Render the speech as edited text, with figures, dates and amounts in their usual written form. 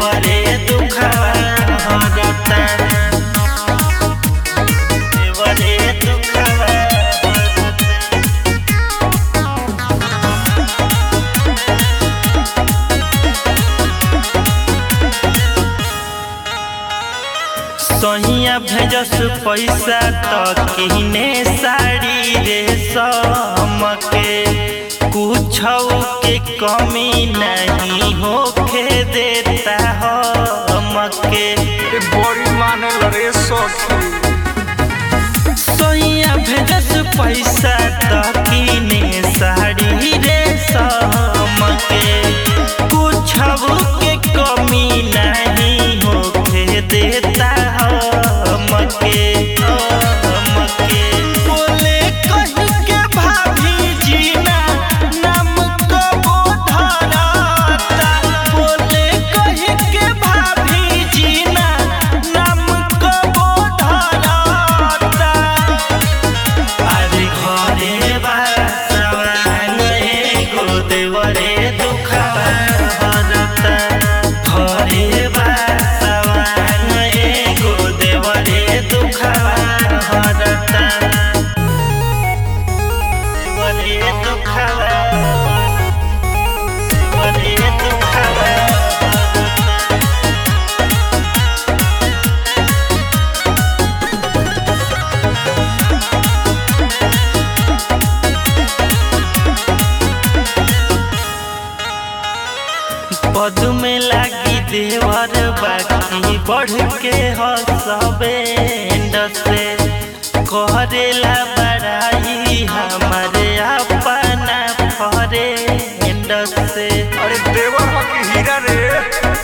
देवरे दुखवा हरता देवरे दुखवा सहिया भेजस पैसा त किने साड़ी रे समके कुछौ के कमी नहीं होखे देता हमके बड़ी माने रे सखी सहिया भेजस पैसा त किने साड़ी रे समके कुछौ के कमी नहीं होखे देता हमके बोले कहीं के भाभी जीना नाम कबो धरता बोले कहीं के भाभी जीना नाम कबो धरता अरे घरे बासवान एगो देवरे दुखवा हरता घरे बासवान एगो देवरे दुखवा हरता देवरे दुखवा देवरे दुखवा पद में लागी देवर बाकी बढ़ के हसबेंड से करेला बड़ाई हमारे अपना फ्रेंड से अरे देवर की हीरा रे